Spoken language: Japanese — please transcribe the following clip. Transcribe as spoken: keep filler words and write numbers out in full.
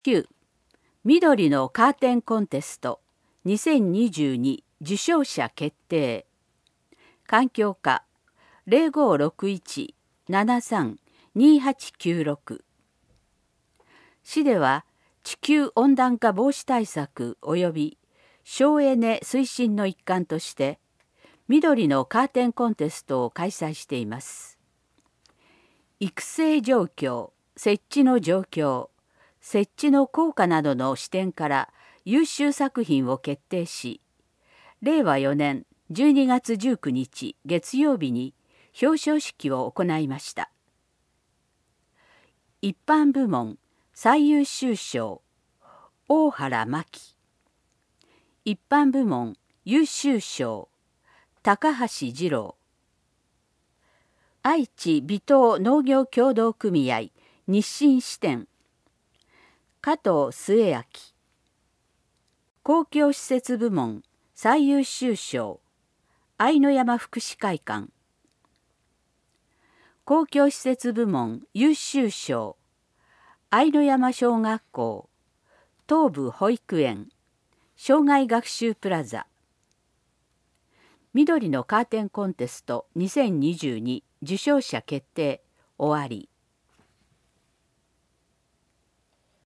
きゅう. 緑のカーテンコンテストにせんにじゅうに受賞者決定。環境課 ゼロごろくいち ななさん にはちきゅうろく。市では地球温暖化防止対策及び省エネ推進の一環として緑のカーテンコンテストを開催しています。育成状況、設置の状況、設置の効果などの視点から優秀作品を決定し、れいわよねんじゅうにがつじゅうくにち月曜日に表彰式を行いました。一般部門最優秀賞大原真紀。一般部門優秀賞高橋二郎。愛知微糖農業協同組合日清支店加藤末明。公共施設部門最優秀賞愛の山福祉会館。公共施設部門優秀賞愛の山小学校東部保育園障害学習プラザ。緑のカーテンコンテストにせんにじゅうに受賞者決定終わり。